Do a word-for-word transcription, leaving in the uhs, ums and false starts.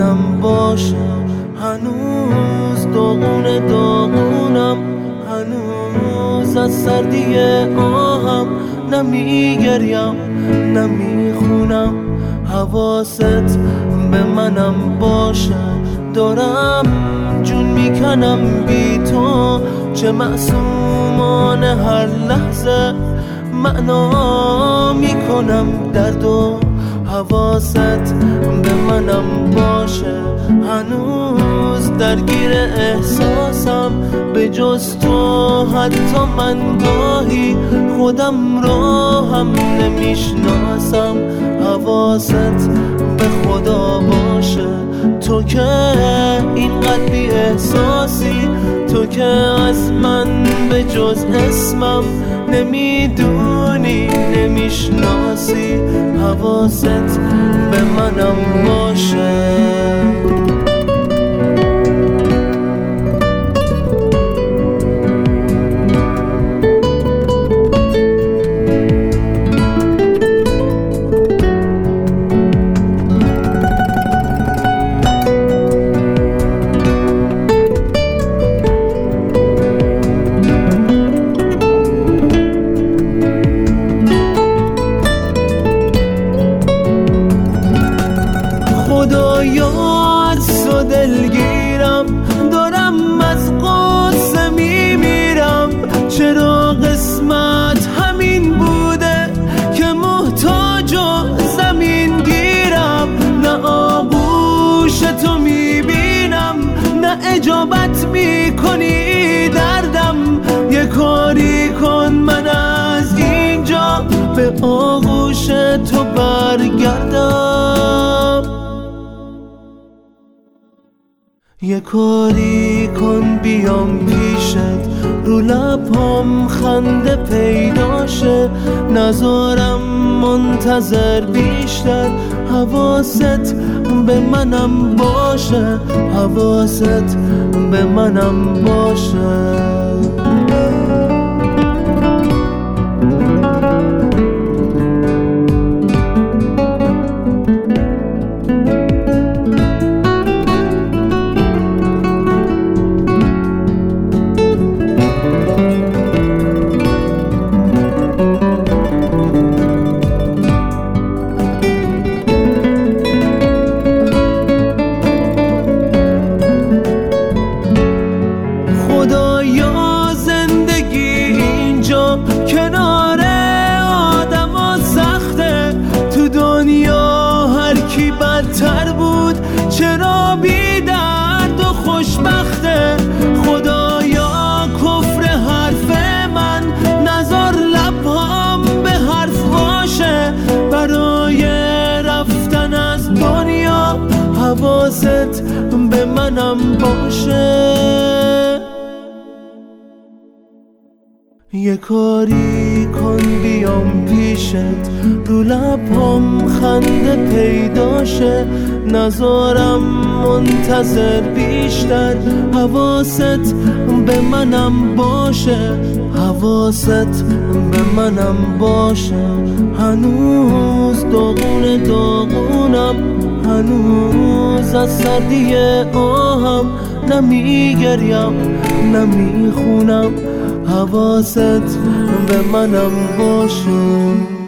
منم باشه. هنوز داغون داغونم، هنوز از سردی آهم نمیگریم نمیخونم. حواست به منم باشه، دارم جون میکنم بی تو، چه معصومانه هر لحظه معنا میکنم دردو. حواست به منم باشه، هنوز درگیر احساسم، به جز تو حتی من گاهی خودم رو هم نمیشناسم. حواست به خدا باشه، تو که اینقدر بی احساسی، تو که از من به جز اسمم نمیدونی نمیشناسی. حواست به منم باشه. خدایا از تو دلگیرم، دارم از قصه میمیرم. چرا قسمت همین بوده که محتاج و زمین گیرم؟ نه آغوش تو میبینم، نه اجابت میکنی دردم. یه کاری کن من از اینجا به آغوش تو برگردم. یه کاری کن بیام پیشت، رو لبام خنده پیدا شه، نذارم منتظر بیشتر. حواست به منم باشه، حواست به منم باشه. خدایا زندگی اینجا کنار آدم سخته، تو دنیا هر کی بدتر بود چرا بی درد و خوشبخته. خدایا کفر حرف من نذار لبهام به حرف باشه، برای رفتن از دنیا حواست به منم باشه. یه کاری کن بیام پیشت، رو لبام خنده پیدا شه، نذارم منتظر بیشتر. حواست به منم باشه، حواست به منم باشه. هنوز داغون داغونم، هنوز از سردی آهم نمیگریم نمیخونم. حواست به منم باشه.